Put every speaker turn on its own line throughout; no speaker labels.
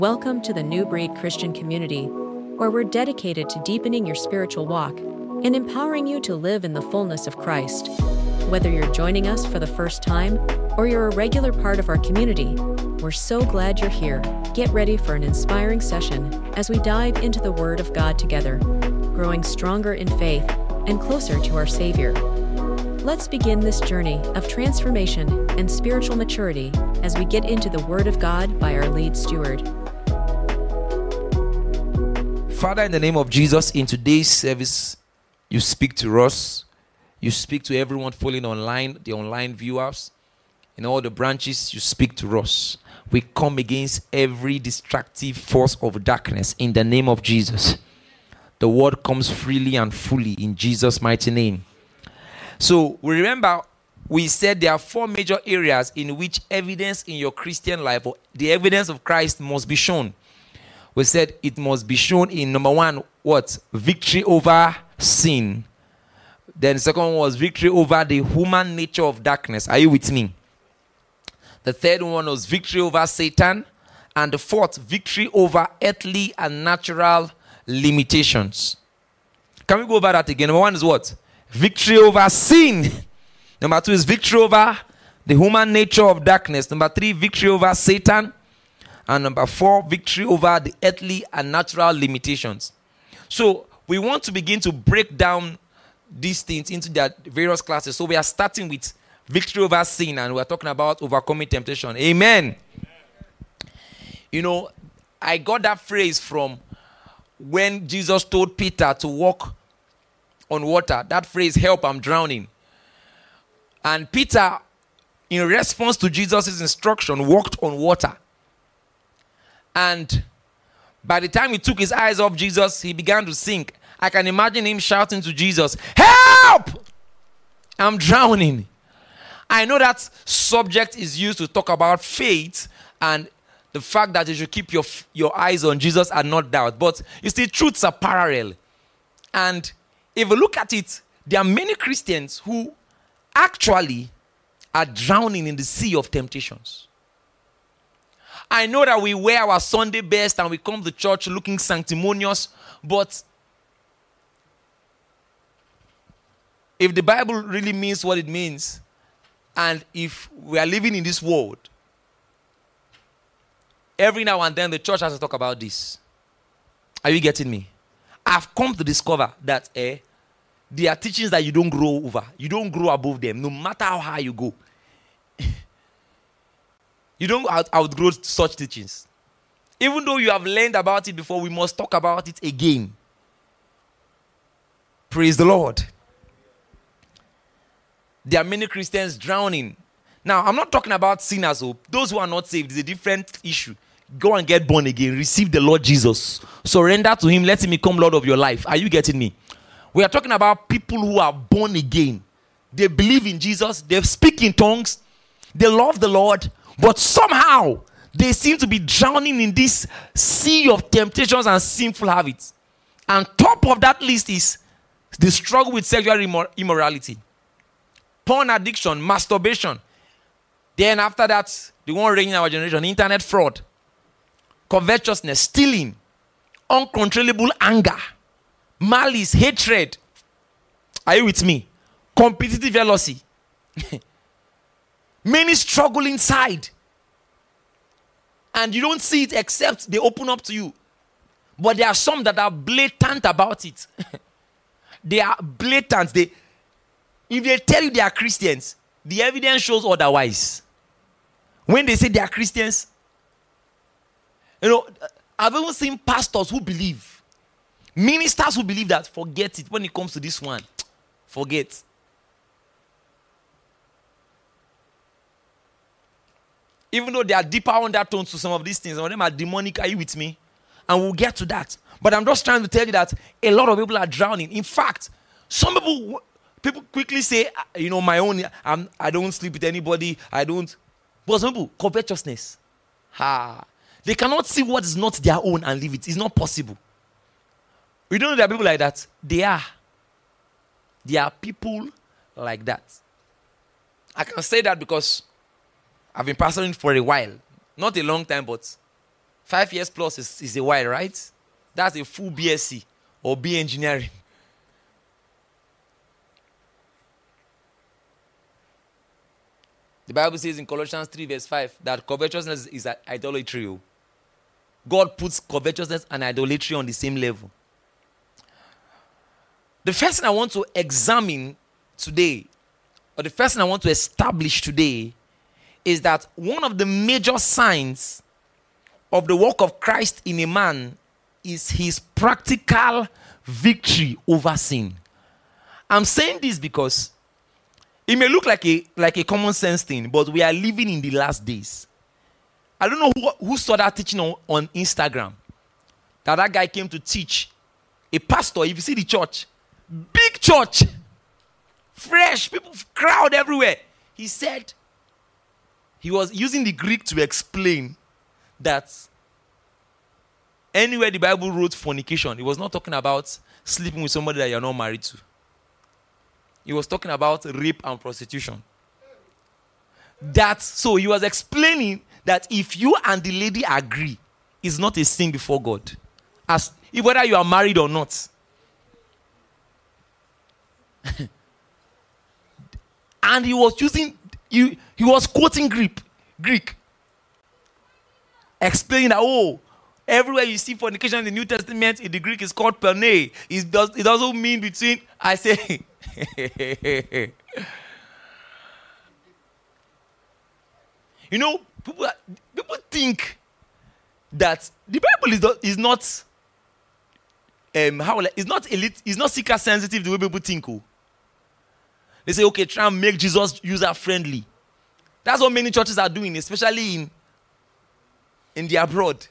Welcome to the New Breed Christian community, where we're dedicated to deepening your spiritual walk and empowering you to live in the fullness of Christ. Whether you're joining us for the first time or you're a regular part of our community, we're so glad you're here. Get ready for an inspiring session as we dive into the Word of God together, growing stronger in faith and closer to our Savior. Let's begin this journey of transformation and spiritual maturity as we get into the Word of God by our lead steward.
Father, in the name of Jesus, in today's service, you speak to us. You speak to everyone following online, the online viewers. In all the branches, you speak to us. We come against every destructive force of darkness in the name of Jesus. The word comes freely and fully in Jesus' mighty name. So, we said there are 4 major areas in which evidence in your Christian life, or the evidence of Christ, must be shown. We said it must be shown in number 1, what? Victory over sin. Then the second one was victory over the human nature of darkness. Are you with me? The third one was victory over Satan. And the fourth, victory over earthly and natural limitations. Can we go over that again? Number 1 is what? Victory over sin. Number 2 is victory over the human nature of darkness. Number 3, victory over Satan. And number 4, victory over the earthly and natural limitations. So we want to begin to break down these things into their various classes. So we are starting with victory over sin, and we're talking about overcoming temptation. Amen. You know, I got that phrase from when Jesus told Peter to walk on water. That phrase, "Help, I'm drowning." And Peter, in response to Jesus' instruction, walked on water. And by the time he took his eyes off Jesus, he began to sink. I can imagine him shouting to Jesus, "Help! I'm drowning." I know that subject is used to talk about faith and the fact that you should keep your eyes on Jesus and not doubt. But you see, truths are parallel. And if you look at it, there are many Christians who actually are drowning in the sea of temptations. I know that we wear our Sunday best and we come to church looking sanctimonious, but if the Bible really means what it means, and if we are living in this world, every now and then the church has to talk about this. Are you getting me? I've come to discover that there are teachings that you don't grow over. You don't grow above them, no matter how high you go. You don't outgrow such teachings. Even though you have learned about it before, we must talk about it again. Praise the Lord. There are many Christians drowning. Now, I'm not talking about sinners. Those who are not saved is a different issue. Go and get born again. Receive the Lord Jesus. Surrender to him. Let him become Lord of your life. Are you getting me? We are talking about people who are born again. They believe in Jesus. They speak in tongues. They love the Lord. But somehow, they seem to be drowning in this sea of temptations and sinful habits. And top of that list is the struggle with sexual immorality. Porn addiction, masturbation. Then after that, the one reigning in our generation, internet fraud, covetousness, stealing, uncontrollable anger, malice, hatred. Are you with me? Competitive jealousy. Many struggle inside. And you don't see it except they open up to you. But there are some that are blatant about it. They are blatant. If they tell you they are Christians, the evidence shows otherwise. When they say they are Christians, I've even seen pastors who believe, ministers who believe that, forget it. When it comes to this one, forget. Even though they are deeper undertones to some of these things, some of them are demonic. Are you with me? And we'll get to that. But I'm just trying to tell you that a lot of people are drowning. In fact, some people quickly say, my own, I don't sleep with anybody. I don't. But some people, covetousness. They cannot see what is not their own and leave it. It's not possible. We don't know there are people like that. They are. There are people like that. I can say that because I've been pastoring for a while. Not a long time, but 5 years plus is a while, right? That's a full BSc or B engineering. The Bible says in Colossians 3 verse 5 that covetousness is idolatry. God puts covetousness and idolatry on the same level. The first thing I want to examine today, or the first thing I want to establish today, is that one of the major signs of the work of Christ in a man is his practical victory over sin. I'm saying this because it may look like a common sense thing, but we are living in the last days. I don't know who saw that teaching on Instagram. That guy came to teach. A pastor, if you see the church, big church, fresh, people crowd everywhere. He said, he was using the Greek to explain that anywhere the Bible wrote fornication, it was not talking about sleeping with somebody that you're not married to. He was talking about rape and prostitution. So he was explaining that if you and the lady agree, it's not a sin before God. Whether you are married or not. And he was quoting Greek. Explaining that, everywhere you see fornication in the New Testament, in the Greek is called porne. It doesn't mean between, I say. You know, people think that the Bible is not it's not elite, it's not seeker sensitive the way people think. They say, okay, try and make Jesus user friendly. That's what many churches are doing, especially in the abroad.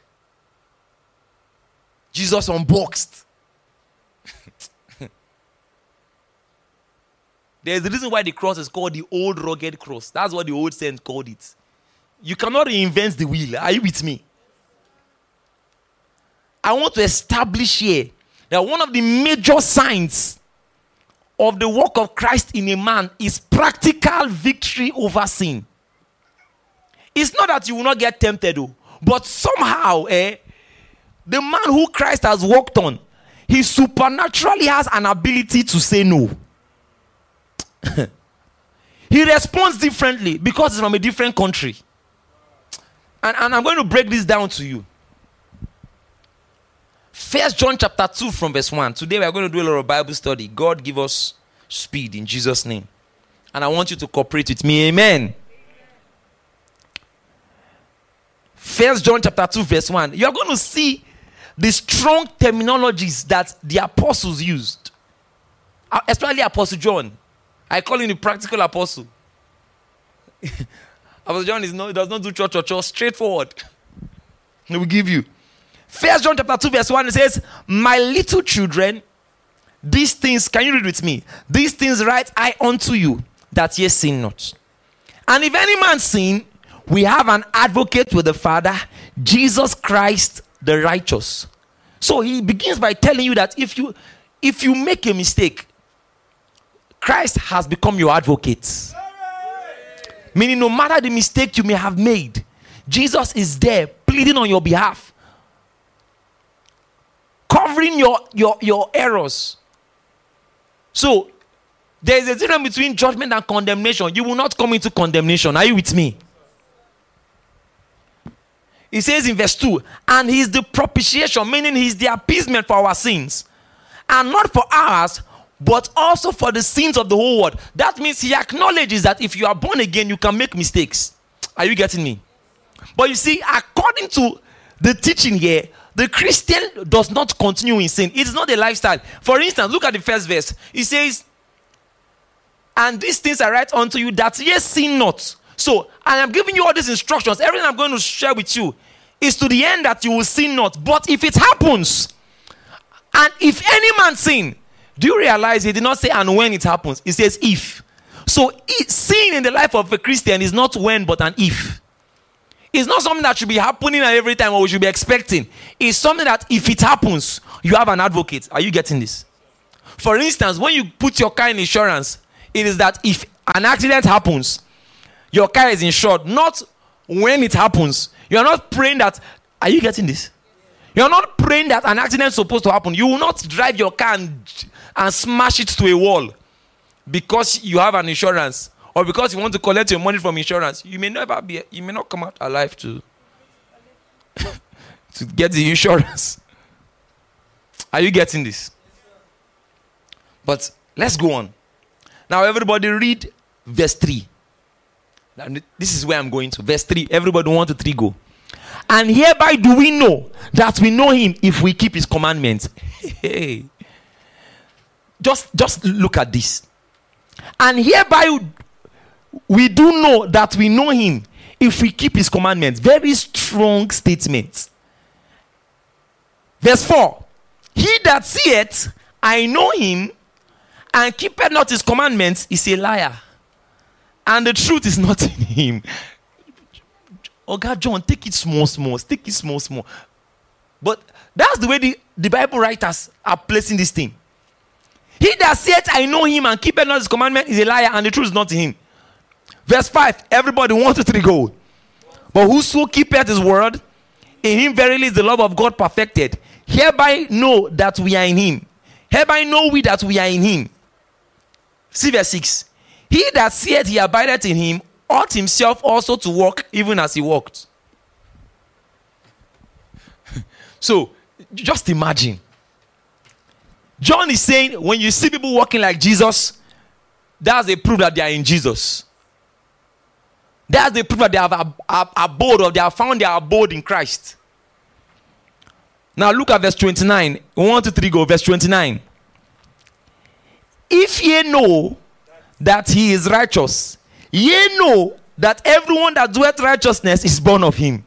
Jesus unboxed. There's a reason why the cross is called the old rugged cross. That's what the old saints called it. You cannot reinvent the wheel. Are you with me? I want to establish here that one of the major signs of the work of Christ in a man is practical victory over sin. It's not that you will not get tempted, but somehow, the man who Christ has worked on, he supernaturally has an ability to say no. He responds differently because he's from a different country. And I'm going to break this down to you. 1 John chapter 2 from verse 1. Today we are going to do a lot of Bible study. God give us speed in Jesus' name. And I want you to cooperate with me. Amen. 1 John chapter 2 verse 1. You are going to see the strong terminologies that the apostles used. Especially Apostle John. I call him the practical apostle. Apostle John does not do church. Straightforward. He will give you. 1 John chapter 2 verse 1, it says, my little children, these things, can you read with me? These things write I unto you, that ye sin not. And if any man sin, we have an advocate with the Father, Jesus Christ the righteous. So he begins by telling you that if you make a mistake, Christ has become your advocate. Meaning no matter the mistake you may have made, Jesus is there pleading on your behalf, covering your errors. So there is a difference between judgment and condemnation. You will not come into condemnation. Are you with me? It says in verse 2, and he is the propitiation, meaning he is the appeasement for our sins, and not for ours, but also for the sins of the whole world. That means he acknowledges that if you are born again, you can make mistakes. Are you getting me? But you see, according to the teaching here, the Christian does not continue in sin. It is not a lifestyle. For instance, look at the first verse. It says, and these things I write unto you that ye sin not. So, I am giving you all these instructions. Everything I'm going to share with you is to the end that you will sin not. But if it happens, and if any man sin, do you realize he did not say and when it happens? He says if. So sin in the life of a Christian is not when but an if. It's not something that should be happening every time or we should be expecting. It's something that if it happens, you have an advocate. Are you getting this? For instance, when you put your car in insurance, it is that if an accident happens, your car is insured. Not when it happens. You are not praying that Are you getting this? You're not praying that an accident is supposed to happen. You will not drive your car and smash it to a wall because you have an insurance or because you want to collect your money from insurance. You may not come out alive to get the insurance. Are you getting this? But let's go on. Now everybody read verse 3. This is where I'm going to. Verse 3. Everybody 1 to 3 go. And hereby do we know that we know him if we keep his commandments. Hey. Just look at this. And hereby we do know that we know him if we keep his commandments. Very strong statement. Verse 4. He that saith, I know him, and keepeth not his commandments, is a liar, and the truth is not in him. Oh God, John, take it small. Take it small. But that's the way the Bible writers are placing this thing. He that saith, I know him, and keepeth not his commandment, is a liar, and the truth is not in him. Verse 5. Everybody 1 to 3 go. But whoso keepeth his word, in him verily is the love of God perfected. Hereby know that we are in him. Hereby know we that we are in him. See verse 6. He that saith he abideth in him ought himself also to walk even as he walked. So, just imagine. John is saying when you see people walking like Jesus, that's a proof that they are in Jesus. That's the proof that they have abode or they have found their abode in Christ. Now look at verse 29. 1 to 3 go. Verse 29. If ye know that he is righteous, ye know that everyone that doeth righteousness is born of him.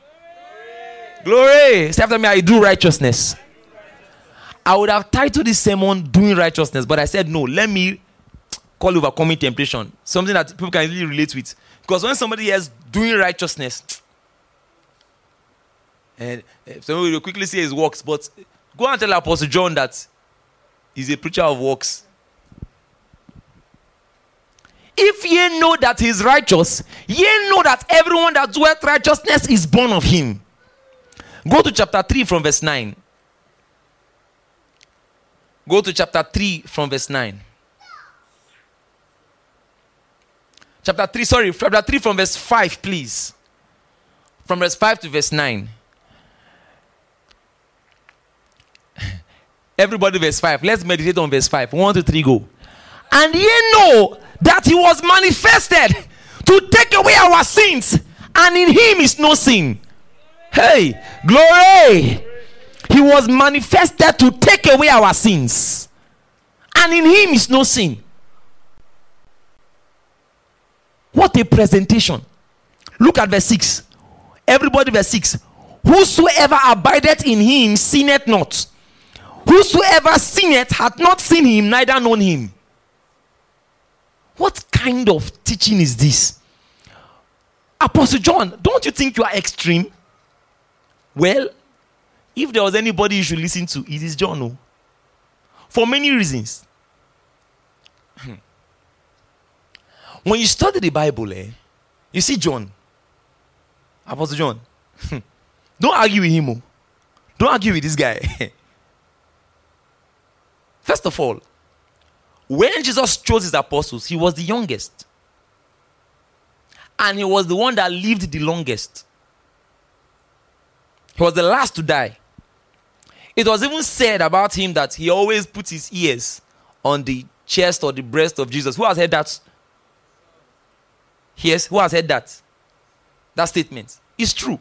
Glory. Say after me, I do righteousness. I would have titled this sermon Doing Righteousness, but I said no, let me call overcoming temptation. Something that people can really relate with. Because when somebody is doing righteousness, and somebody will quickly say his works, but go and tell Apostle John that he's a preacher of works. If ye know that he is righteous, ye know that everyone that doeth righteousness is born of him. Go to chapter 3 from verse 9. Go to chapter 3 from verse 9. Chapter 3 from verse 5, please. From verse 5 to verse 9. Everybody verse 5. Let's meditate on verse 5. 1 to 3 go. And ye know that he was manifested to take away our sins, and in him is no sin. Hey, glory. He was manifested to take away our sins, and in him is no sin. What a presentation. Look at verse 6. Everybody verse 6. Whosoever abideth in him sinneth not. Whosoever sinneth hath not seen him, neither known him. What kind of teaching is this? Apostle John, don't you think you are extreme? Well, if there was anybody you should listen to, it is John. No? For many reasons. When you study the Bible, you see John. Apostle John. Don't argue with him. Don't argue with this guy. First of all, when Jesus chose his apostles, he was the youngest. And he was the one that lived the longest. He was the last to die. It was even said about him that he always put his ears on the chest or the breast of Jesus. Who has heard that? Yes, who has heard that? That statement. It's true.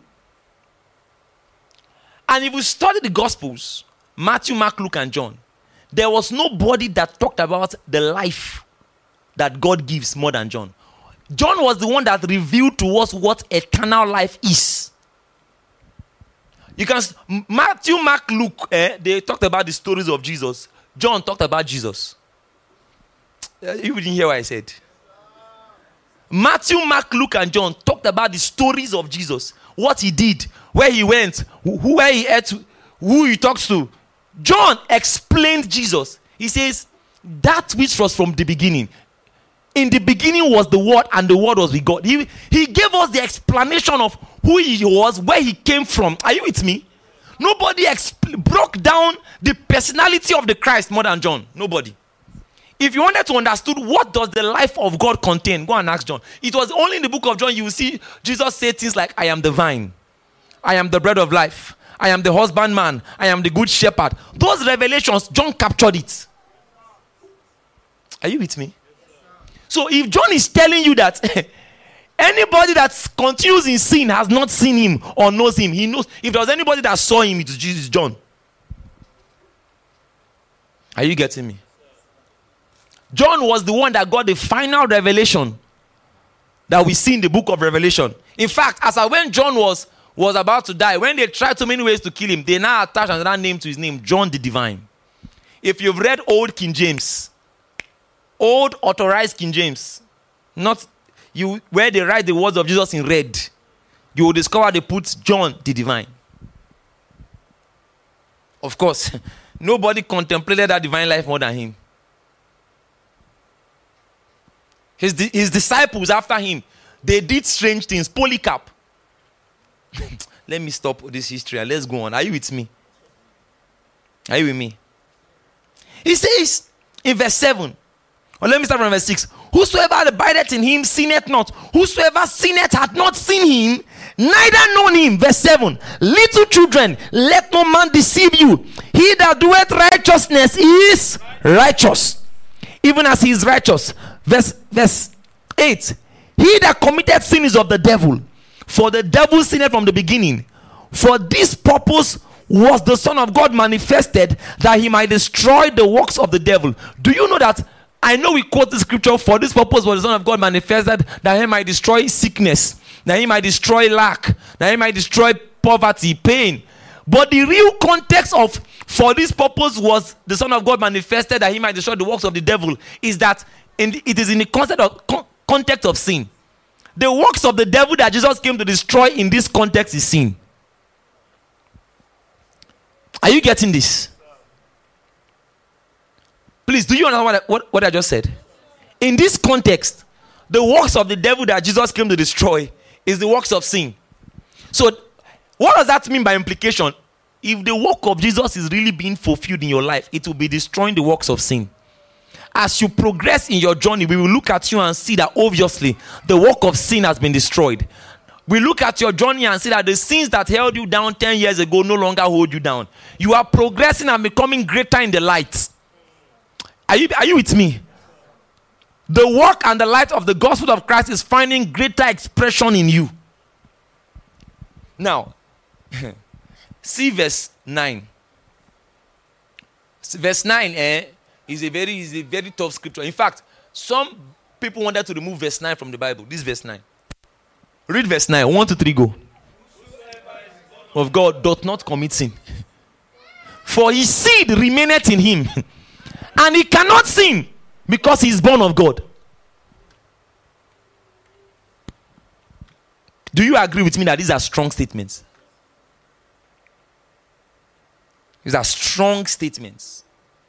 And if we study the Gospels, Matthew, Mark, Luke, and John, there was nobody that talked about the life that God gives more than John. John was the one that revealed to us what eternal life is. You can Matthew, Mark, Luke, they talked about the stories of Jesus. John talked about Jesus. You didn't hear what I said. Matthew, Mark, Luke, and John talked about the stories of Jesus. What he did, where he went, where he ate, who he talks to. John explained Jesus. He says, that which was from the beginning. In the beginning was the Word, and the Word was with God. He gave us the explanation of who he was, where he came from. Are you with me? Nobody broke down the personality of the Christ more than John. Nobody. If you wanted to understand what does the life of God contain, go and ask John. It was only in the book of John you will see Jesus say things like, I am the vine. I am the bread of life. I am the husbandman. I am the good shepherd. Those revelations, John captured it. Are you with me? So if John is telling you that anybody that continues in sin has not seen him or knows him, he knows. If there was anybody that saw him, it was Jesus, John. Are you getting me? John was the one that got the final revelation that we see in the book of Revelation. In fact, when John was about to die, when they tried so many ways to kill him, they now attached another name to his name, John the Divine. If you've read Old King James, Old Authorized King James, not you where they write the words of Jesus in red, you will discover they put John the Divine. Of course, nobody contemplated that divine life more than him. His disciples after him, they did strange things. Polycarp. Let me stop this history and let's go on. Are you with me? Are you with me? He says in verse 7, or let me start from verse 6. Whosoever abideth in him sinneth not. Whosoever sinneth hath not seen him, neither known him. Verse 7. Little children, let no man deceive you. He that doeth righteousness is righteous, even as he is righteous. Verse 8. He that committed sin is of the devil, for the devil sinned from the beginning. For this purpose was the Son of God manifested, that he might destroy the works of the devil. Do you know that? I know we quote the scripture, for this purpose was the Son of God manifested, that he might destroy sickness, that he might destroy lack, that he might destroy poverty, pain. But the real context of for this purpose was the Son of God manifested, that he might destroy the works of the devil, is that it is in the context of sin. The works of the devil that Jesus came to destroy in this context is sin. Are you getting this? Please, do you understand what I just said? In this context, the works of the devil that Jesus came to destroy is the works of sin. So, what does that mean by implication? If the work of Jesus is really being fulfilled in your life, it will be destroying the works of sin. As you progress in your journey, we will look at you and see that obviously the work of sin has been destroyed. We look at your journey and see that the sins that held you down 10 years ago no longer hold you down. You are progressing and becoming greater in the light. Are you with me? The work and the light of the gospel of Christ is finding greater expression in you. Now, see verse 9. Verse 9 is a very tough scripture. In fact, some people wanted to remove verse 9 from the Bible. This verse 9. Read verse 9. 1, 2, 3, go. Of God doth not commit sin, for his seed remaineth in him, and he cannot sin because he is born of God. Do you agree with me that these are strong statements? These are strong statements.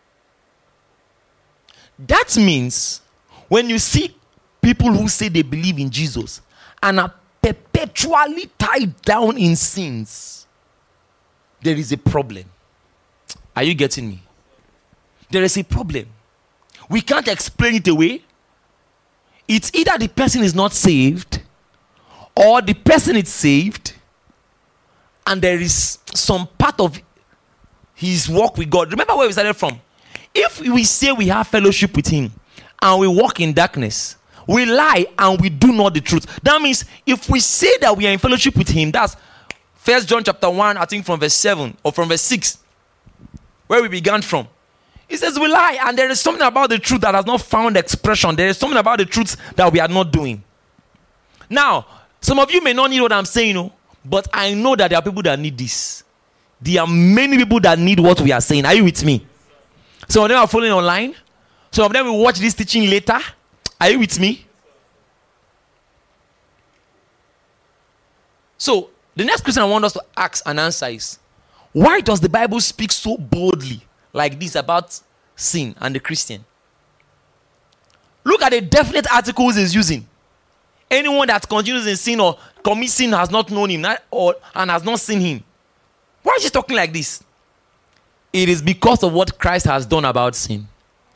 That means when you see people who say they believe in Jesus and are perpetually tied down in sins, there is a problem. Are you getting me? There is a problem. We can't explain it away. It's either the person is not saved or the person is saved and there is some part of his walk with God. Remember where we started from? If we say we have fellowship with him and we walk in darkness, we lie and we do not the truth. That means if we say that we are in fellowship with him, that's 1 John chapter 1, I think from verse 7 or from verse 6, where we began from. It says we lie and there is something about the truth that has not found expression. There is something about the truth that we are not doing. Now, some of you may not need what I'm saying, but I know that there are people that need this. There are many people that need what we are saying. Are you with me? Some of them are following online. Some of them will watch this teaching later. Are you with me? So, the next question I want us to ask and answer is, why does the Bible speak so boldly like this about sin and the Christian? Look at the definite articles he's using. Anyone that continues in sin or commits sin has not known him and has not seen him. Why is he talking like this? It is because of what Christ has done about sin.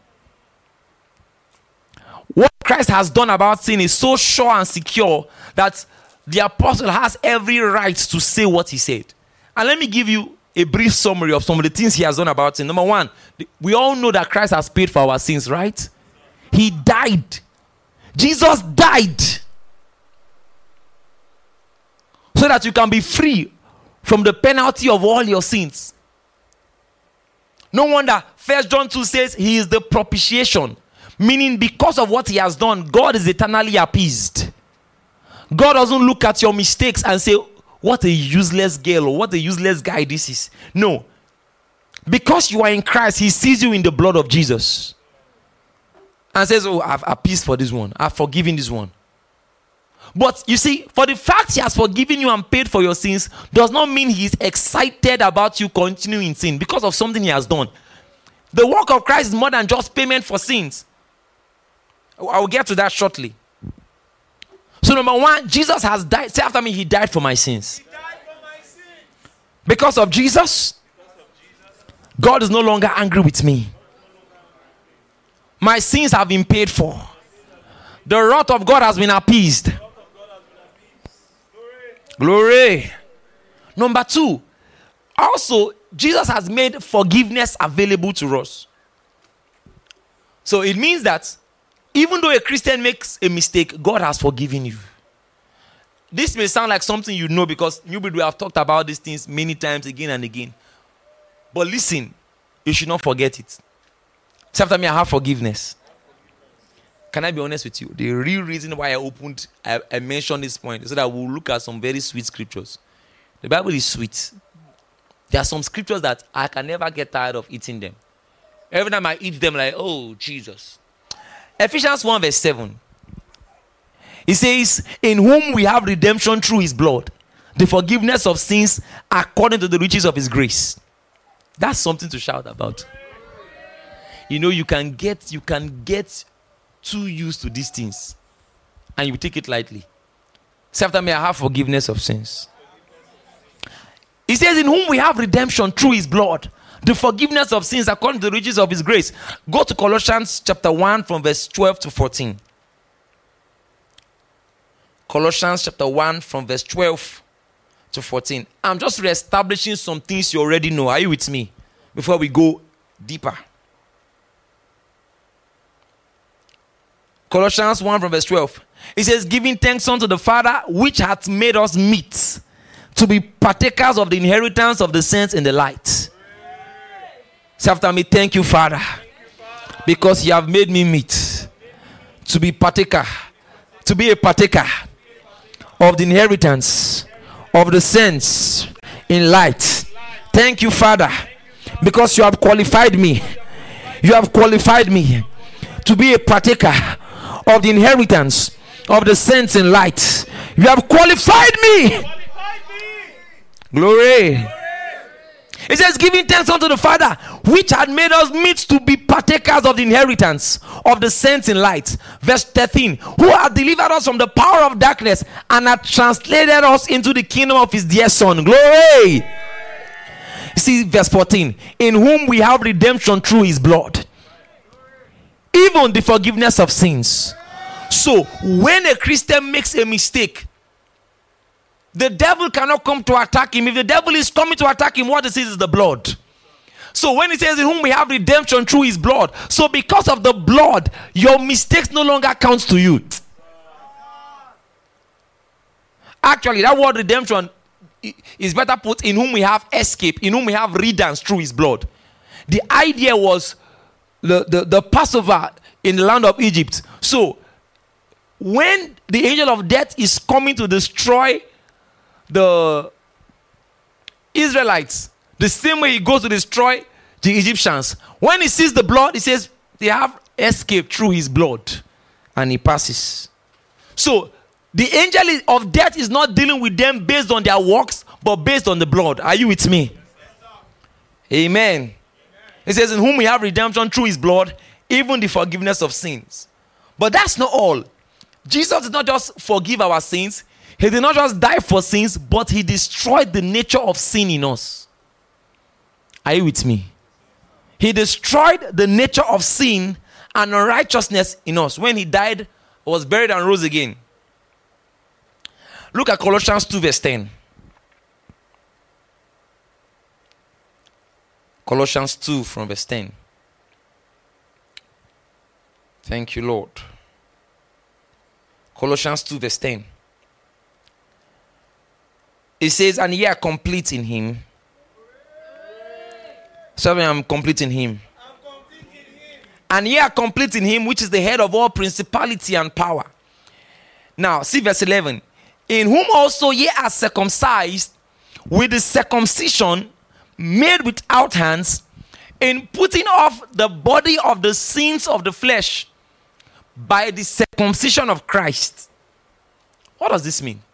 What Christ has done about sin is so sure and secure that the apostle has every right to say what he said. And let me give you a brief summary of some of the things he has done about sin. Number one, we all know that Christ has paid for our sins, right? He died. Jesus died so that you can be free from the penalty of all your sins. No wonder 1 John 2 says he is the propitiation, meaning because of what he has done, God is eternally appeased. God doesn't look at your mistakes and say, what a useless girl or what a useless guy this is. No. Because you are in Christ, he sees you in the blood of Jesus and says, oh, I've appeased for this one. I've forgiven this one. But you see, for the fact he has forgiven you and paid for your sins does not mean he's excited about you continuing in sin because of something he has done. The work of Christ is more than just payment for sins. I will get to that shortly. So number one, Jesus has died. Say after me, he died for my sins. Because of Jesus, God is no longer angry with me. My sins have been paid for. The wrath of God has been appeased. Glory. Number two, also, Jesus has made forgiveness available to us. So it means that even though a Christian makes a mistake, God has forgiven you. This may sound like something you know because we have talked about these things many times again and again. But listen, you should not forget it. Say after me, I have forgiveness. Can I be honest with you? The real reason why I mentioned this point is so that we'll look at some very sweet scriptures. The Bible is sweet. There are some scriptures that I can never get tired of eating them. Every time I eat them, like, oh, Jesus. Ephesians 1 verse 7. It says, in whom we have redemption through his blood, the forgiveness of sins according to the riches of his grace. That's something to shout about. You know, you can get too used to these things and you take it lightly. Say after me, I have forgiveness of sins. It says, in whom we have redemption through his blood, the forgiveness of sins according to the riches of his grace. Go to Colossians chapter 1 from verse 12 to 14. Colossians chapter 1 from verse 12 to 14. I'm just reestablishing some things you already know. Are you with me? Before we go deeper. Colossians 1 from verse 12. It says, giving thanks unto the Father, which hath made us meet to be partakers of the inheritance of the saints in the light. Say after me, thank you, Father, because you have made me meet to be a partaker of the inheritance of the saints in light. Thank you, Father, because you have qualified me. You have qualified me to be a partaker of the inheritance of the saints in light. You have qualified me. Glory. It says, giving thanks unto the Father, which had made us meet to be partakers of the inheritance of the saints in light. Verse 13, who had delivered us from the power of darkness and had translated us into the kingdom of his dear Son. Glory. See verse 14, in whom we have redemption through his blood, even the forgiveness of sins. So when a Christian makes a mistake, the devil cannot come to attack him. If the devil is coming to attack him, what it says is the blood. So when it says in whom we have redemption through his blood, so because of the blood, your mistakes no longer counts to you. Actually, that word redemption is better put in whom we have escape, in whom we have redemption through his blood. The idea was the Passover in the land of Egypt. So when the angel of death is coming to destroy the Israelites, the same way he goes to destroy the Egyptians, when he sees the blood, he says they have escaped through his blood, and he passes. So the angel of death is not dealing with them based on their works, but based on the blood. Are you with me? Amen. It says in whom we have redemption through his blood, even the forgiveness of sins. But that's not all. Jesus did not just forgive our sins. He did not just die for sins, but he destroyed the nature of sin in us. Are you with me? He destroyed the nature of sin and unrighteousness in us when he died, was buried, and rose again. Look at Colossians 2 verse 10. Colossians 2 from verse 10. Thank you, Lord. Colossians 2 verse 10. It says, and ye are complete in him. Sorry, I'm complete in him. And ye are complete in him, which is the head of all principality and power. Now, see verse 11. In whom also ye are circumcised with the circumcision made without hands, in putting off the body of the sins of the flesh by the circumcision of Christ. What does this mean?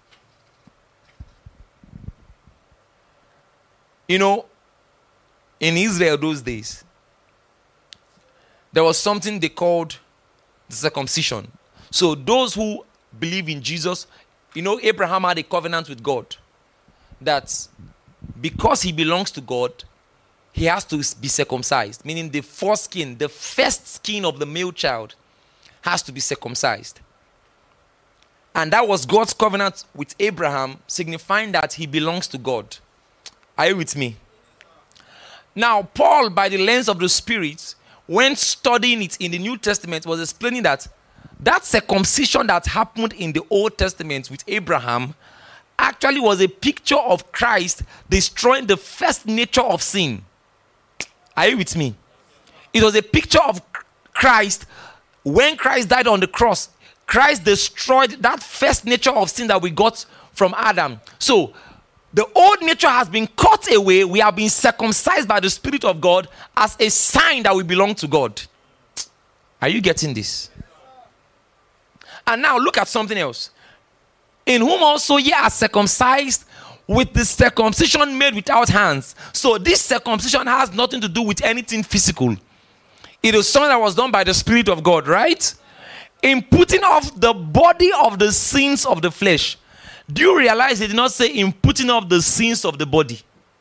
You know, in Israel those days, there was something they called the circumcision. So those who believe in Jesus, you know, Abraham had a covenant with God that because he belongs to God, he has to be circumcised. Meaning the foreskin, the first skin of the male child has to be circumcised. And that was God's covenant with Abraham, signifying that he belongs to God. Are you with me? Now, Paul, by the lens of the Spirit, when studying it in the New Testament, was explaining that that circumcision that happened in the Old Testament with Abraham actually was a picture of Christ destroying the first nature of sin. Are you with me? It was a picture of Christ. When Christ died on the cross, Christ destroyed that first nature of sin that we got from Adam. So, the old nature has been cut away. We have been circumcised by the Spirit of God as a sign that we belong to God. Are you getting this? And now look at something else. In whom also ye are circumcised with the circumcision made without hands. So this circumcision has nothing to do with anything physical. It is something that was done by the Spirit of God, right? In putting off the body of the sins of the flesh. Do you realize he did not say in putting off the sins of the body?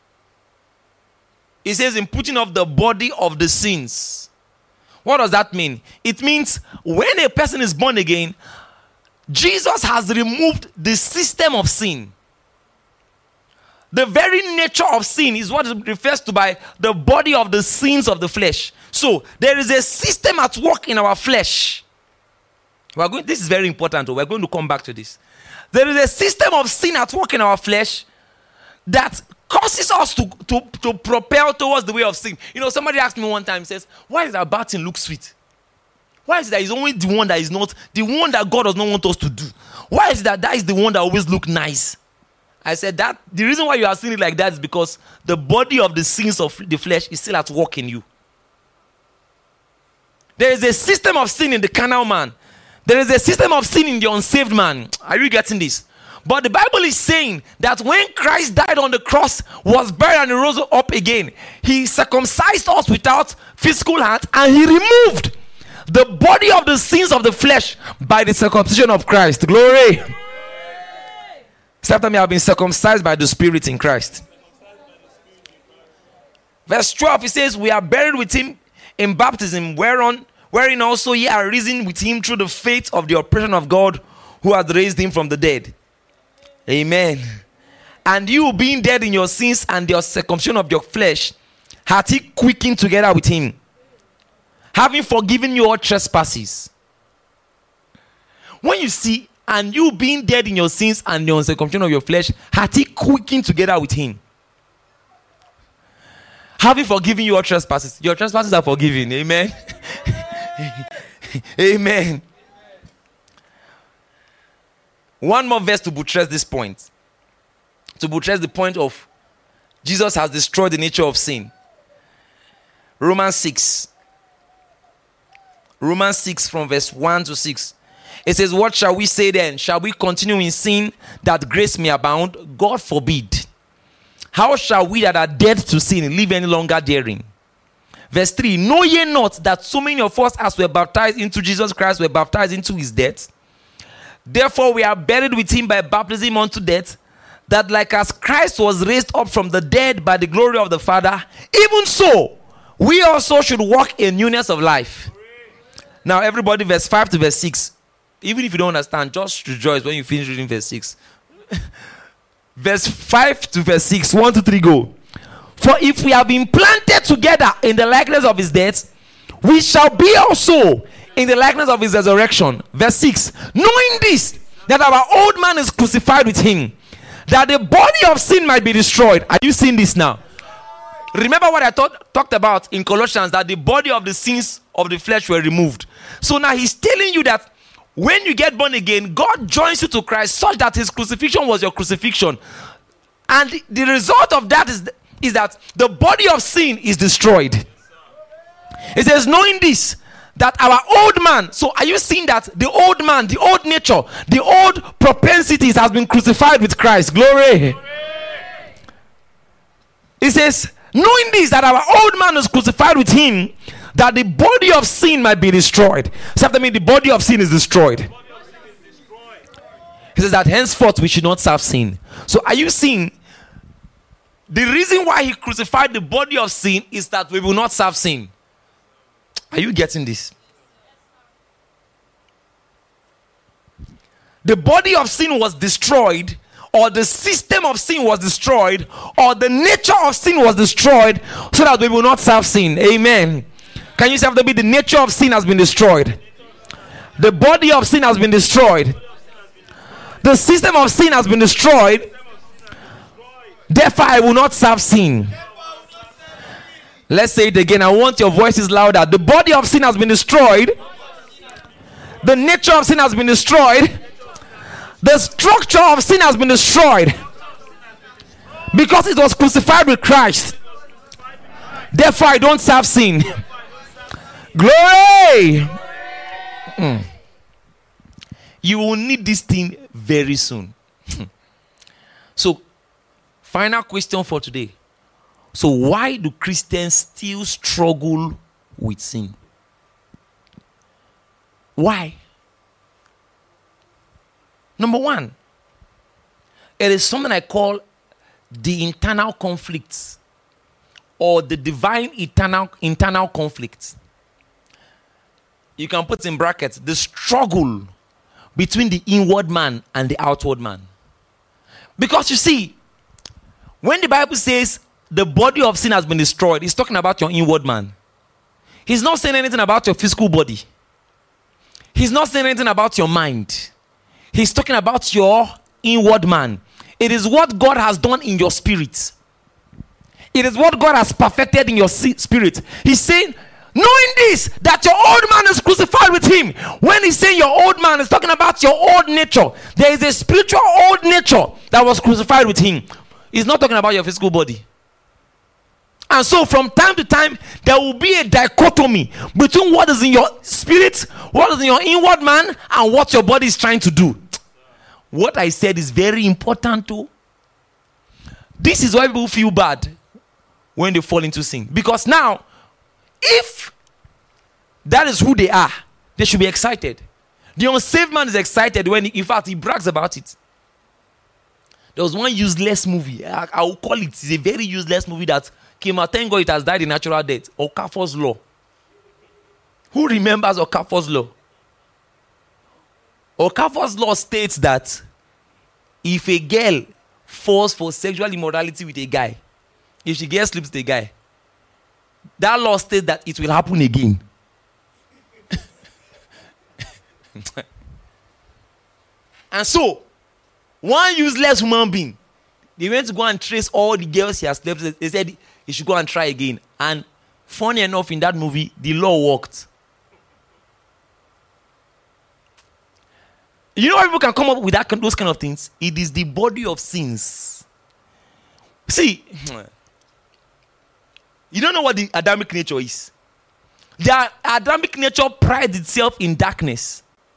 He says in putting off the body of the sins. What does that mean? It means when a person is born again, Jesus has removed the system of sin. The very nature of sin is what it refers to by the body of the sins of the flesh. So there is a system at work in our flesh. This is very important. We're going to come back to this. There is a system of sin at work in our flesh that causes us to propel towards the way of sin. You know, somebody asked me one time, says, why does our bathing look sweet? Why is it that it's only the one that is not, the one that God does not want us to do? Why is it that is the one that always looks nice? I said that the reason why you are seeing it like that is because the body of the sins of the flesh is still at work in you. There is a system of sin in the carnal man. There is a system of sin in the unsaved man. Are you getting this? But the Bible is saying that when Christ died on the cross, was buried and rose up again, he circumcised us without physical hands and he removed the body of the sins of the flesh by the circumcision of Christ. Glory. Say after me, I have been circumcised by the Spirit in Christ. Verse 12, it says, we are buried with him in baptism, wherein also ye are risen with him through the faith of the operation of God who hath raised him from the dead. Amen. And you being dead in your sins and the circumcision of your flesh, hath he quickened together with him, having forgiven you all trespasses. When you see, and you being dead in your sins and the uncircumcision of your flesh, hath he quickened together with him, having forgiven you all trespasses. Your trespasses are forgiven. Amen. Amen. One more verse to buttress this point. To buttress the point of Jesus has destroyed the nature of sin. Romans 6. Romans 6 from verse 1 to 6. It says, what shall we say then? Shall we continue in sin that grace may abound? God forbid. How shall we that are dead to sin live any longer therein? Verse 3, know ye not that so many of us as were baptized into Jesus Christ were baptized into his death? Therefore we are buried with him by baptism unto death, that like as Christ was raised up from the dead by the glory of the Father, even so we also should walk in newness of life. Now everybody, verse 5 to verse 6. Even if you don't understand, just rejoice when you finish reading verse 6. Verse 5 to verse 6. 1, 2, 3, go. For if we have been planted together in the likeness of his death, we shall be also in the likeness of his resurrection. Verse 6. Knowing this, that our old man is crucified with him, that the body of sin might be destroyed. Are you seeing this now? Remember what I talked about in Colossians, that the body of the sins of the flesh were removed. So now he's telling you that when you get born again, God joins you to Christ such that his crucifixion was your crucifixion. And the result of that is that the body of sin is destroyed. It says, knowing this, that our old man, so are you seeing that the old man, the old nature, the old propensities has been crucified with Christ? Glory. It says, knowing this, that our old man is crucified with him, that the body of sin might be destroyed. So after me, the body of sin is destroyed. He says that henceforth we should not serve sin. So are you seeing? The reason why he crucified the body of sin is that we will not serve sin. Are you getting this? The body of sin was destroyed, or the system of sin was destroyed, or the nature of sin was destroyed, so that we will not serve sin. Amen. Can you say after me, the nature of sin has been destroyed? The body of sin has been destroyed. The system of sin has been destroyed. Therefore, I will not serve sin. Let's say it again. I want your voices louder. The body of sin has been destroyed. The nature of sin has been destroyed. The structure of sin has been destroyed. Because it was crucified with Christ. Therefore, I don't serve sin. Glory. You will need this thing very soon. So, final question for today. So, why do Christians still struggle with sin? Why? Number one, it is something I call the internal conflicts, or the divine internal conflicts. You can put in brackets the struggle between the inward man and the outward man. Because you see, when the Bible says the body of sin has been destroyed, it's talking about your inward man. He's not saying anything about your physical body. He's not saying anything about your mind. He's talking about your inward man. It is what God has done in your spirit. It is what God has perfected in your spirit. He's saying, knowing this, that your old man is crucified with him. When he's saying your old man, he's talking about your old nature. There is a spiritual old nature that was crucified with him. He's not talking about your physical body. And so from time to time, there will be a dichotomy between what is in your spirit, what is in your inward man, and what your body is trying to do. What I said is very important too. This is why people feel bad when they fall into sin. Because now, if that is who they are, they should be excited. The unsaved man is excited when, in fact, he brags about it. There was one useless movie. I will call it. It's a very useless movie that came out. Thank God it has died in natural death. Okafor's Law. Who remembers Okafor's Law? Okafor's Law states that if a girl falls for sexual immorality with a guy, if she gets sleeps with a guy, that law states that it will happen again. And so, one useless human being, they went to go and trace all the girls he has slept with. They said he should go and try again. And funny enough, in that movie, the law worked. You know how people can come up with those kind of things? It is the body of sins. See, you don't know what the Adamic nature is. The Adamic nature prides itself in darkness.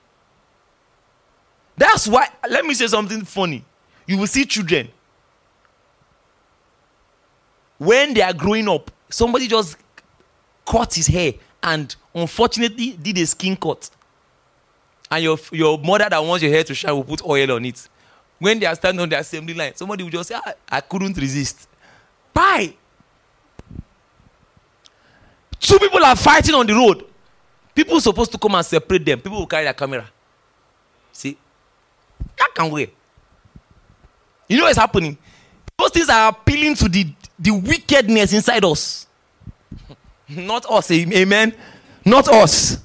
That's why, let me say something funny. You will see children, when they are growing up, somebody just cut his hair and unfortunately did a skin cut. And your mother that wants your hair to shine will put oil on it. When they are standing on the assembly line, somebody will just say, I couldn't resist. Bye. Two people are fighting on the road. People are supposed to come and separate them. People will carry their camera. See? That can wait. You know what's happening? Those things are appealing to the wickedness inside us. Not us, amen? Not us.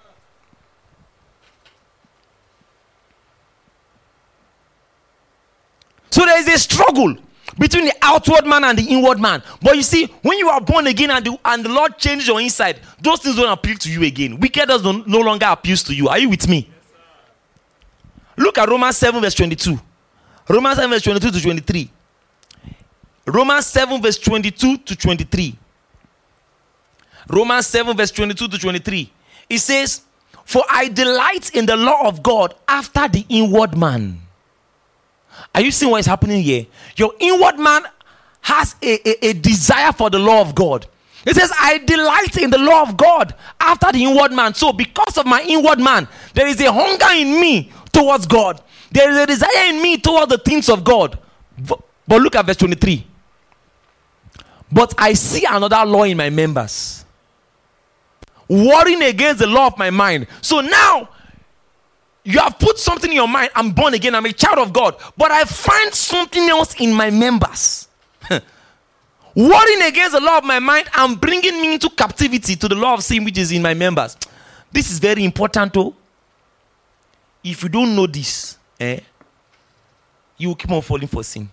So there is a struggle between the outward man and the inward man. But you see, when you are born again and the Lord changes your inside, those things don't appeal to you again. Wickedness no longer appeals to you. Are you with me? Look at Romans 7 verse 22. Romans 7 verse 22 to 23. Romans 7 verse 22 to 23. Romans 7 verse 22 to 23. It says, for I delight in the law of God after the inward man. Are you seeing what is happening here? Your inward man has a desire for the law of God. It says, I delight in the law of God after the inward man. So because of my inward man, there is a hunger in me towards God. There is a desire in me towards the things of God. But look at verse 23. But I see another law in my members, warring against the law of my mind. So now, you have put something in your mind. I'm born again. I'm a child of God. But I find something else in my members. Warring against the law of my mind and bringing me into captivity to the law of sin which is in my members. This is very important too. If you don't know this, you will keep on falling for sin.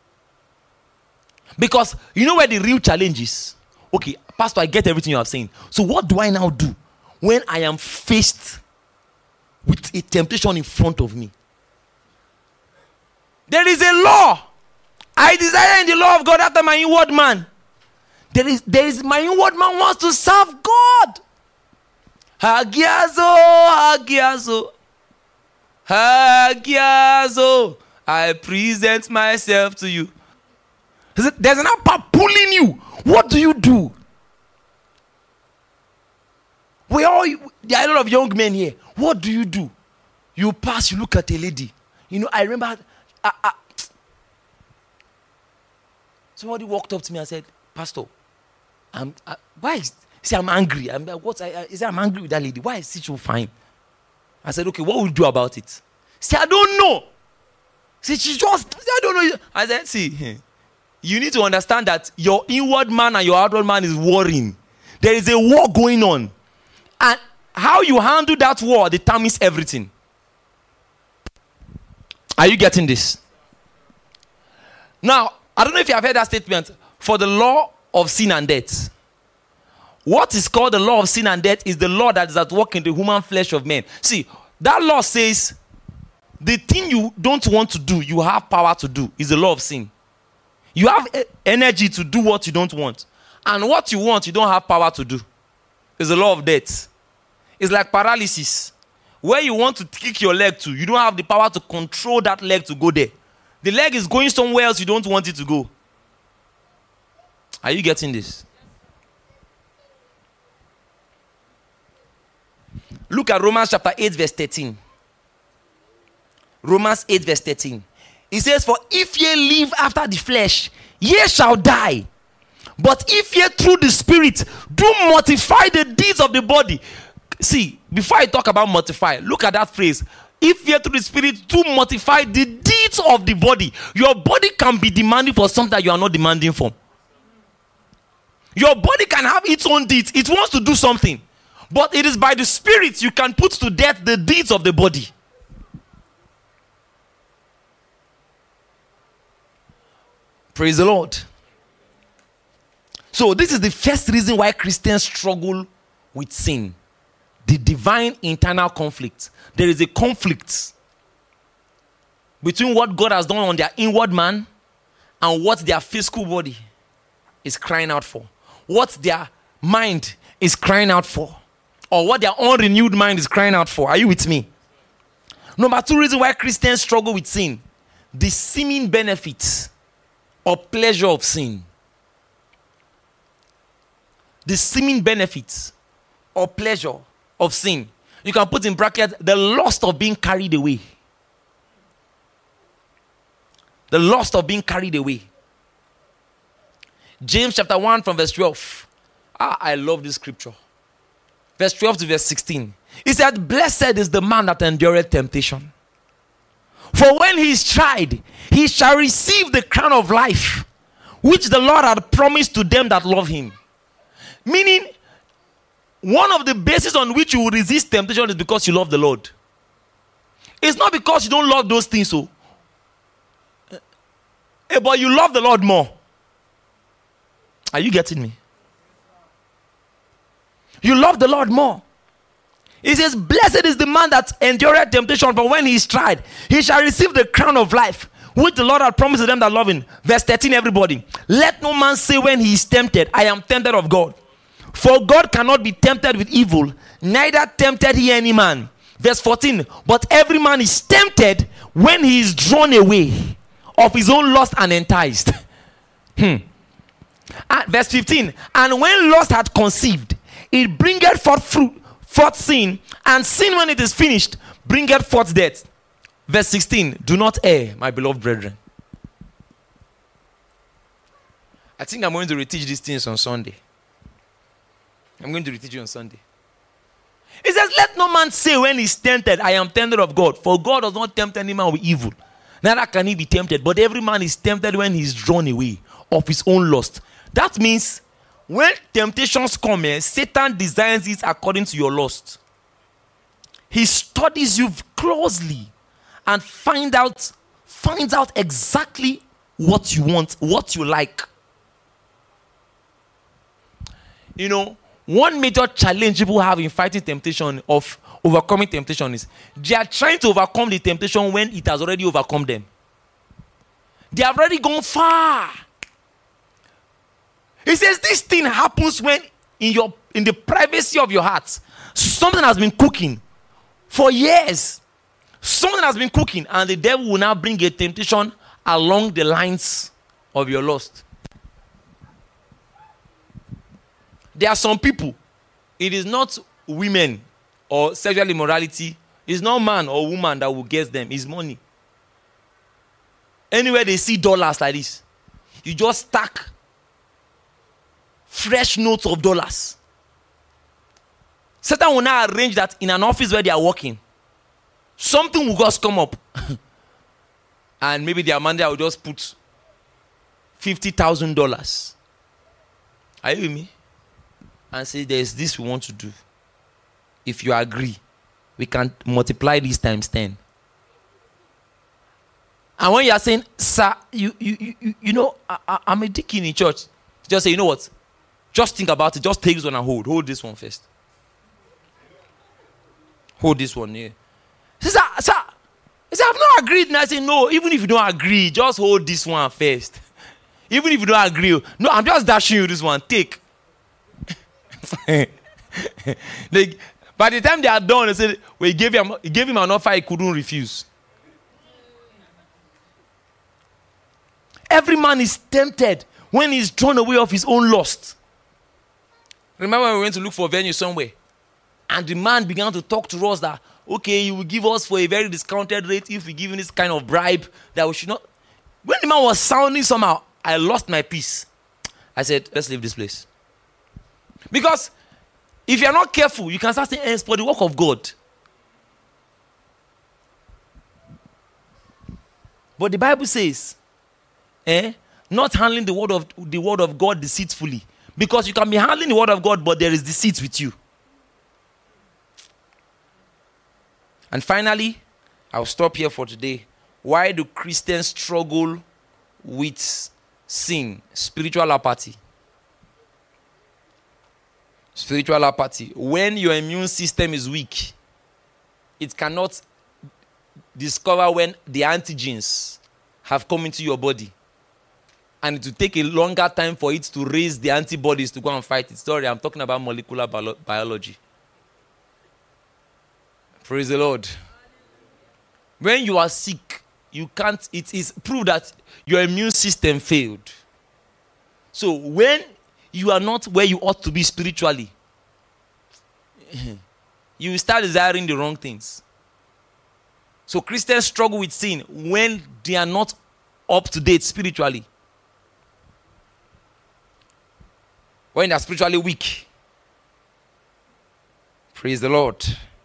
Because you know where the real challenge is? Okay, Pastor, I get everything you are saying. So what do I now do when I am faced with a temptation in front of me? There is a law. I desire in the law of God after my inward man. There is my inward man wants to serve God. Hagiazo, hagiazo, hagiazo. I present myself to you. There's an power pulling you. What do you do? There are a lot of young men here. What do? You pass, you look at a lady. You know, I remember somebody walked up to me and said, Pastor, why is I'm angry. I'm angry with that lady. Why is she so fine? I said, okay, what will you do about it? Say, I don't know. Say, I don't know. I said, see, you need to understand that your inward man and your outward man is warring. There is a war going on. And how you handle that war determines everything. Are you getting this? Now, I don't know if you have heard that statement. For the law of sin and death. What is called the law of sin and death is the law that is at work in the human flesh of men. See, that law says the thing you don't want to do, you have power to do, is the law of sin. You have energy to do what you don't want. And what you want, you don't have power to do. It's the law of death. It's like paralysis. Where you want to kick your leg to, you don't have the power to control that leg to go there. The leg is going somewhere else you don't want it to go. Are you getting this? Look at Romans chapter 8 verse 13. Romans 8 verse 13. It says, for if ye live after the flesh, ye shall die. But if ye through the Spirit do mortify the deeds of the body. See, before I talk about mortify, look at that phrase. If ye through the Spirit do mortify the deeds of the body. Your body can be demanding for something that you are not demanding for. Your body can have its own deeds. It wants to do something. But it is by the Spirit you can put to death the deeds of the body. Praise the Lord. So this is the first reason why Christians struggle with sin. The divine internal conflict. There is a conflict between what God has done on their inward man and what their physical body is crying out for. What their mind is crying out for. Or what their unrenewed mind is crying out for. Are you with me? Number two reason why Christians struggle with sin. The seeming benefits or pleasure of sin. the seeming benefits or pleasure of sin. You can put in brackets the lust of being carried away. The lust of being carried away. James chapter 1 from verse 12. I love this scripture. Verse 12 to verse 16. He said, blessed is the man that endureth temptation. For when he is tried, he shall receive the crown of life, which the Lord had promised to them that love him. Meaning, one of the bases on which you will resist temptation is because you love the Lord. It's not because you don't love those things, but you love the Lord more. Are you getting me? You love the Lord more. He says, blessed is the man that endureth temptation, for when he is tried, he shall receive the crown of life, which the Lord had promised to them that love him. Verse 13, everybody. Let no man say when he is tempted, I am tempted of God. For God cannot be tempted with evil, neither tempted he any man. Verse 14, but every man is tempted when he is drawn away of his own lust and enticed. Verse 15, and when lust had conceived, it bringeth forth sin, and sin, when it is finished, bringeth forth death. Verse 16, do not err, my beloved brethren. I think I'm going to reteach these things on Sunday. I'm going to reteach you on Sunday. It says, let no man say when he's tempted, I am tempted of God. For God does not tempt any man with evil, neither can he be tempted. But every man is tempted when he is drawn away of his own lust. That means when temptations come, Satan designs it according to your lust. He studies you closely and finds out exactly what you want, what you like. You know, one major challenge people have in fighting temptation, of overcoming temptation, is they are trying to overcome the temptation when it has already overcome them. They have already gone far. He says this thing happens when in the privacy of your heart, something has been cooking for years. Something has been cooking, and the devil will now bring a temptation along the lines of your lust. There are some people, it is not women or sexual immorality, it's not man or woman that will get them, it's money. Anywhere they see dollars like this, you just stack fresh notes of dollars. Satan will now arrange that in an office where they are working, something will just come up. And maybe the manager will just put $50,000. Are you with me? And say, there's this we want to do. If you agree, we can multiply this times 10. And when you are saying, sir, you know, I'm a deacon in church, just say, you know what? Just think about it. Just take this one and hold. Hold this one first. Hold this one here. Sir, I've not agreed. And I say, no, even if you don't agree, just hold this one first. Even if you don't agree. No, I'm just dashing you this one. Take. By the time they are done, they said, well, he gave him an offer he couldn't refuse. Every man is tempted when he's drawn away of his own lust. Remember when we went to look for a venue somewhere, and the man began to talk to us that, okay, you will give us for a very discounted rate if we give him this kind of bribe that we should not. When the man was sounding somehow, I lost my peace. I said, let's leave this place. Because if you are not careful, you can start saying, it's for the work of God. But the Bible says, not handling the word of God deceitfully. Because you can be handling the word of God, but there is deceit with you. And finally, I'll stop here for today. Why do Christians struggle with sin? Spiritual apathy. Spiritual apathy. When your immune system is weak, it cannot discover when the antigens have come into your body. And it will take a longer time for it to raise the antibodies to go and fight it. Sorry, I'm talking about molecular biology. Praise the Lord. When you are sick, you can't, it is proved that your immune system failed. So when you are not where you ought to be spiritually, you will start desiring the wrong things. So Christians struggle with sin when they are not up to date spiritually. When they are spiritually weak. Praise the Lord.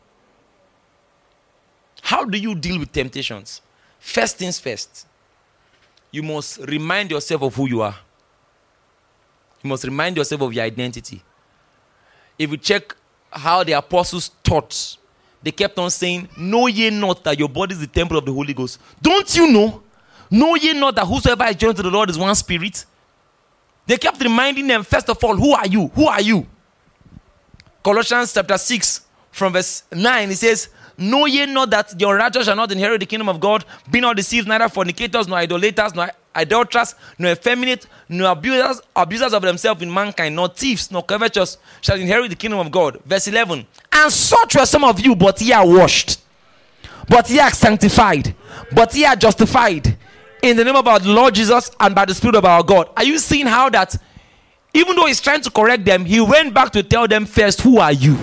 How do you deal with temptations? First things first. You must remind yourself of who you are. You must remind yourself of your identity. If you check how the apostles taught, they kept on saying, know ye not that your body is the temple of the Holy Ghost. Don't you know? Know ye not that whosoever is joined to the Lord is one spirit? They kept reminding them, first of all, who are you? Who are you? Colossians chapter 6 from verse 9, it says, know ye not that your righteous shall not inherit the kingdom of God, be not deceived, neither fornicators, nor idolaters, nor idolaters, nor effeminate, nor abusers of themselves in mankind, nor thieves, nor covetous shall inherit the kingdom of God. Verse 11, and such were some of you, but ye are washed, but ye are sanctified, but ye are justified in the name of our Lord Jesus and by the Spirit of our God. Are you seeing how that even though he's trying to correct them, he went back to tell them first, who are you?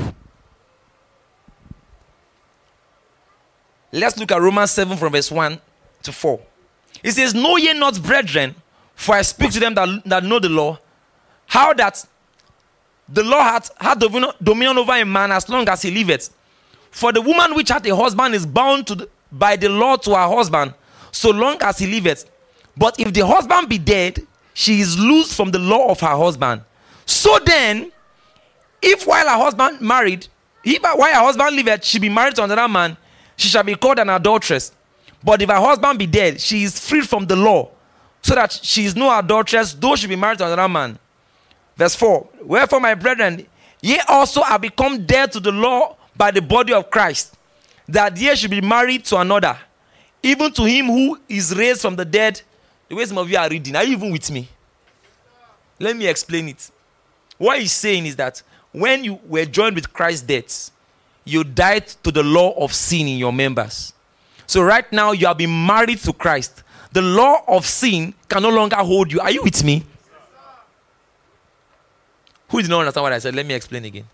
Let's look at Romans 7 from verse 1 to 4. It says, know ye not, brethren, for I speak to them that know the law, how that the law hath dominion over a man as long as he liveth. For the woman which hath a husband is bound by the law to her husband, so long as he liveth. But if the husband be dead, she is loosed from the law of her husband. So then, if while her husband liveth, she be married to another man, she shall be called an adulteress. But if her husband be dead, she is freed from the law, so that she is no adulteress, though she be married to another man. Verse 4. Wherefore, my brethren, ye also are become dead to the law by the body of Christ, that ye should be married to another, even to him who is raised from the dead. The way some of you are reading, are you even with me? Let me explain it. What he's saying is that when you were joined with Christ's death, you died to the law of sin in your members. So right now you have been married to Christ. The law of sin can no longer hold you. Are you with me? Who did not understand what I said? Let me explain again.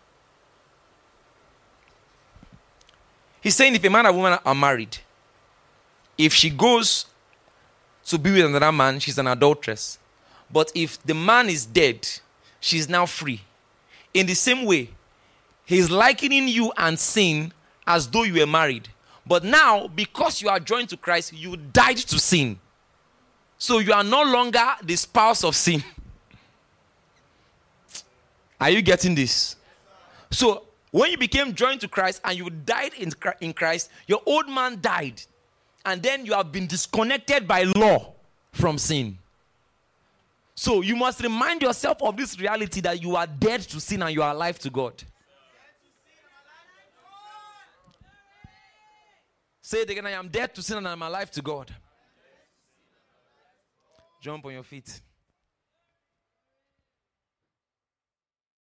He's saying if a man and woman are married, if she goes to be with another man, she's an adulteress. But if the man is dead, she's now free. In the same way, he's likening you and sin as though you were married. But now, because you are joined to Christ, you died to sin. So you are no longer the spouse of sin. Are you getting this? So when you became joined to Christ and you died in Christ, your old man died. And then you have been disconnected by law from sin. So you must remind yourself of this reality that you are dead to sin and you are alive to God. Say it again, I am dead to sin and I am alive to God. Jump on your feet.